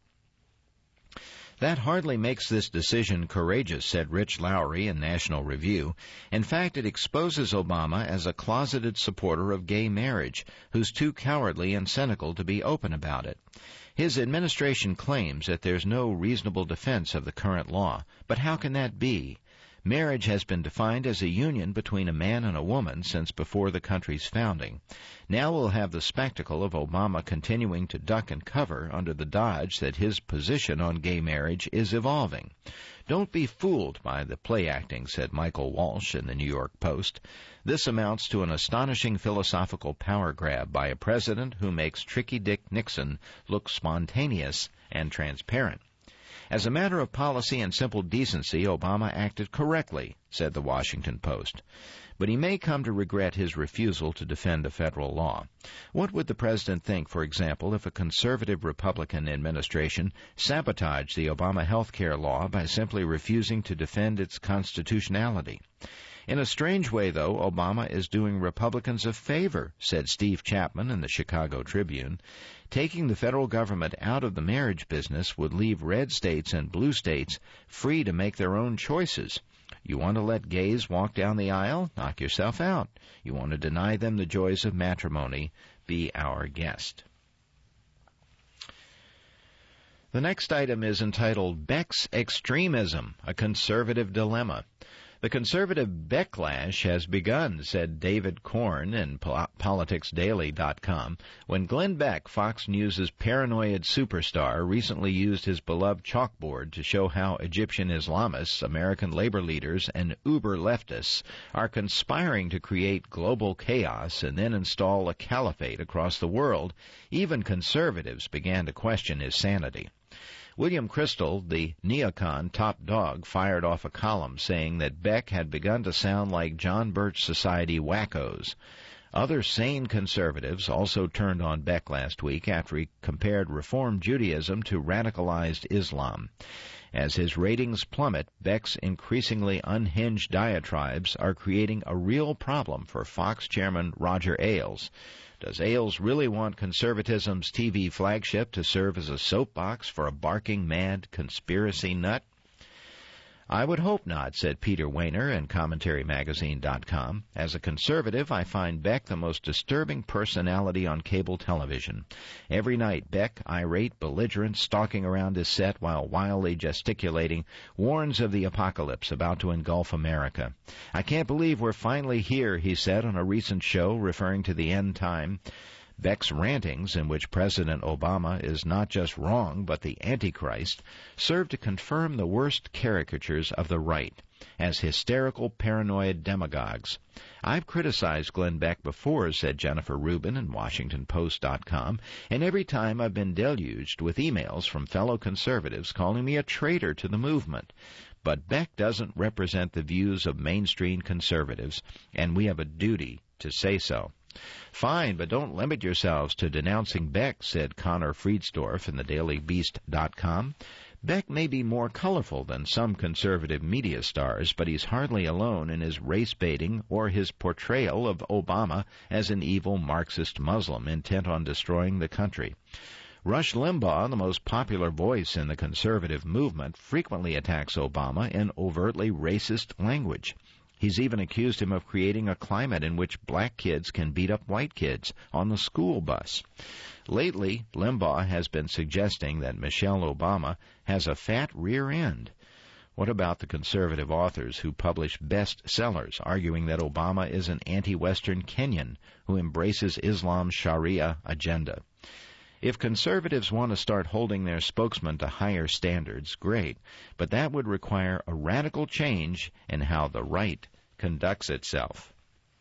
That hardly makes this decision courageous, said Rich Lowry in National Review. In fact, it exposes Obama as a closeted supporter of gay marriage, who's too cowardly and cynical to be open about it. His administration claims that there's no reasonable defense of the current law, but how can that be? Marriage has been defined as a union between a man and a woman since before the country's founding. Now we'll have the spectacle of Obama continuing to duck and cover under the dodge that his position on gay marriage is evolving. Don't be fooled by the play acting, said Michael Walsh in the New York Post. This amounts to an astonishing philosophical power grab by a president who makes Tricky Dick Nixon look spontaneous and transparent. As a matter of policy and simple decency, Obama acted correctly, said the Washington Post. But he may come to regret his refusal to defend a federal law. What would the president think, for example, if a conservative Republican administration sabotaged the Obama health care law by simply refusing to defend its constitutionality? In a strange way, though, Obama is doing Republicans a favor, said Steve Chapman in the Chicago Tribune. Taking the federal government out of the marriage business would leave red states and blue states free to make their own choices. You want to let gays walk down the aisle? Knock yourself out. You want to deny them the joys of matrimony? Be our guest. The next item is entitled Beck's Extremism, a Conservative Dilemma. The conservative backlash has begun, said David Korn in PoliticsDaily.com, when Glenn Beck, Fox News' paranoid superstar, recently used his beloved chalkboard to show how Egyptian Islamists, American labor leaders, and uber-leftists are conspiring to create global chaos and then install a caliphate across the world. Even conservatives began to question his sanity. William Crystal, the neocon top dog, fired off a column saying that Beck had begun to sound like John Birch Society wackos. Other sane conservatives also turned on Beck last week after he compared Reform Judaism to radicalized Islam. As his ratings plummet, Beck's increasingly unhinged diatribes are creating a real problem for Fox chairman Roger Ailes. Does Ailes really want conservatism's TV flagship to serve as a soapbox for a barking mad conspiracy nut? I would hope not, said Peter Wehner in CommentaryMagazine.com. As a conservative, I find Beck the most disturbing personality on cable television. Every night, Beck, irate, belligerent, stalking around his set while wildly gesticulating, warns of the apocalypse about to engulf America. I can't believe we're finally here, he said on a recent show referring to the end time. Beck's rantings, in which President Obama is not just wrong but the Antichrist, serve to confirm the worst caricatures of the right as hysterical, paranoid demagogues. I've criticized Glenn Beck before, said Jennifer Rubin in WashingtonPost.com, and every time I've been deluged with emails from fellow conservatives calling me a traitor to the movement. But Beck doesn't represent the views of mainstream conservatives, and we have a duty to say so. Fine, but don't limit yourselves to denouncing Beck, said Connor Friedsdorf in thedailybeast.com. Beck may be more colorful than some conservative media stars, but he's hardly alone in his race-baiting or his portrayal of Obama as an evil Marxist Muslim intent on destroying the country. Rush Limbaugh, the most popular voice in the conservative movement, frequently attacks Obama in overtly racist language. He's even accused him of creating a climate in which black kids can beat up white kids on the school bus. Lately, Limbaugh has been suggesting that Michelle Obama has a fat rear end. What about the conservative authors who publish bestsellers arguing that Obama is an anti-Western Kenyan who embraces Islam's Sharia agenda? If conservatives want to start holding their spokesman to higher standards, great, but that would require a radical change in how the right conducts itself.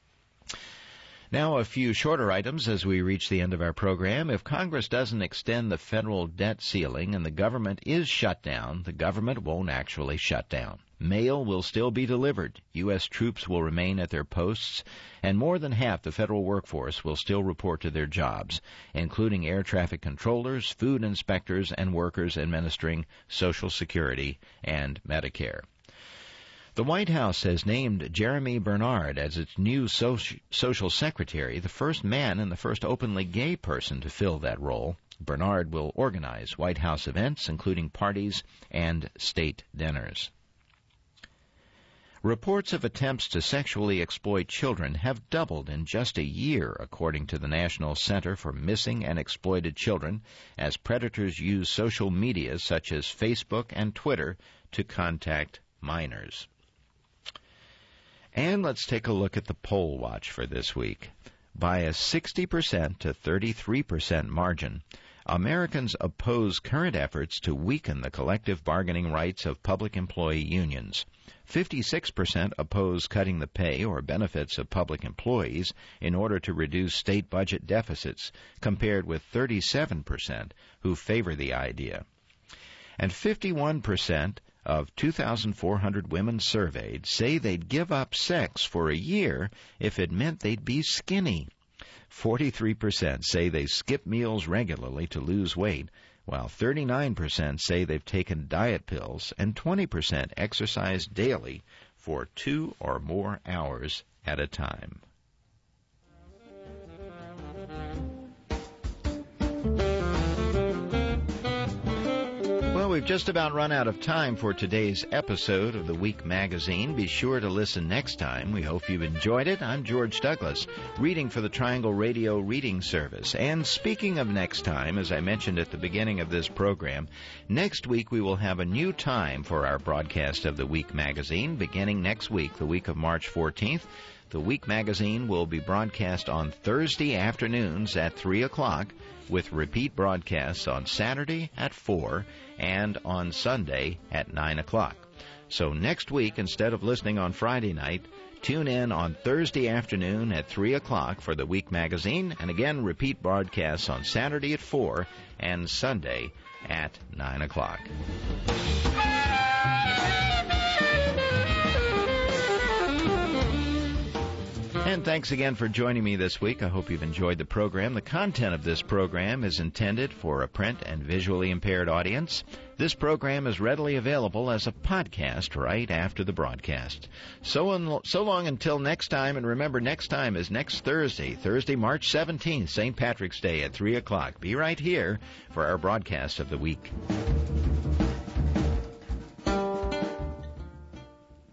Now, a few shorter items as we reach the end of our program. If Congress doesn't extend the federal debt ceiling and the government is shut down, the government won't actually shut down. Mail will still be delivered, U.S. troops will remain at their posts, and more than half the federal workforce will still report to their jobs, including air traffic controllers, food inspectors, and workers administering Social Security and Medicare. The White House has named Jeremy Bernard as its new social secretary, the first man and the first openly gay person to fill that role. Bernard will organize White House events, including parties and state dinners. Reports of attempts to sexually exploit children have doubled in just a year, according to the National Center for Missing and Exploited Children, as predators use social media such as Facebook and Twitter to contact minors. And let's take a look at the poll watch for this week. By a 60% to 33% margin, Americans oppose current efforts to weaken the collective bargaining rights of public employee unions. 56% oppose cutting the pay or benefits of public employees in order to reduce state budget deficits, compared with 37% who favor the idea. And 51% of 2,400 women surveyed say they'd give up sex for a year if it meant they'd be skinny. 43% say they skip meals regularly to lose weight, while 39% say they've taken diet pills, and 20% exercise daily for 2 or more hours at a time. Well, we've just about run out of time for today's episode of the Week Magazine. Be sure to listen next time. We hope you've enjoyed it. I'm George Douglas, reading for the Triangle Radio Reading Service. And speaking of next time, as I mentioned at the beginning of this program, next week we will have a new time for our broadcast of the Week Magazine, beginning next week, the week of March 14th. The Week Magazine will be broadcast on Thursday afternoons at 3 o'clock, with repeat broadcasts on Saturday at 4 and on Sunday at 9 o'clock. So next week, instead of listening on Friday night, tune in on Thursday afternoon at 3 o'clock for the Week Magazine, and again repeat broadcasts on Saturday at 4 and Sunday at 9 o'clock. And thanks again for joining me this week. I hope you've enjoyed the program. The content of this program is intended for a print and visually impaired audience. This program is readily available as a podcast right after the broadcast. So long until next time, and remember, next time is next Thursday, March 17th, St. Patrick's Day at 3 o'clock. Be right here for our broadcast of the week.